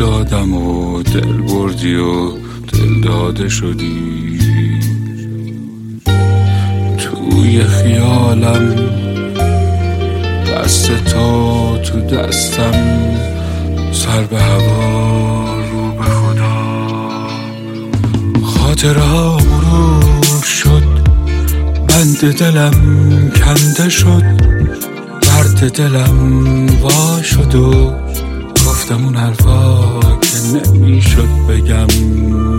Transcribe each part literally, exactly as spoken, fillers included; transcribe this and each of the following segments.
دادم و دل بردی و دل داده شدی. توی خیالم دست تو تو دستم، سر به هوا رو به خدا. خاطرها مرور شد، بند دلم کنده شد، درد دلم وا شد و گفتم اون حرفا که نمیشد بگم.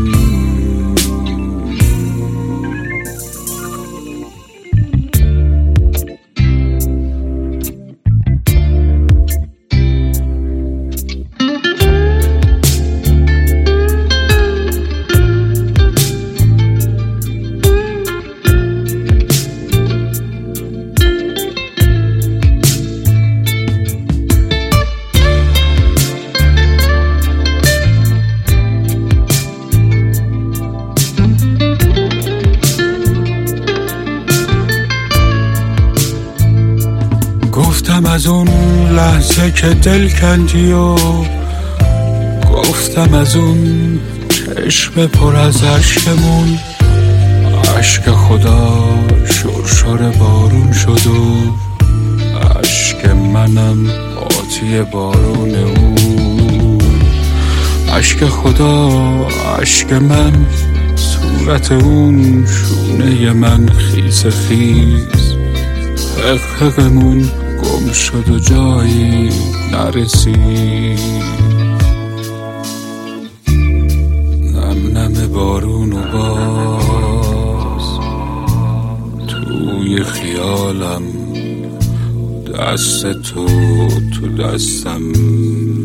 گفتم از اون لحظه که دل کندی و گفتم از اون چشم پر از عشقمون. عشق خدا شرشر بارون شد و عشق منم آتی بارون او. عشق خدا عشق من، صورت اون شونه من خیز خیز. حقمون گم شد و جایی نرسید. نم نم بارون و باز توی خیالم، دست تو تو دستم.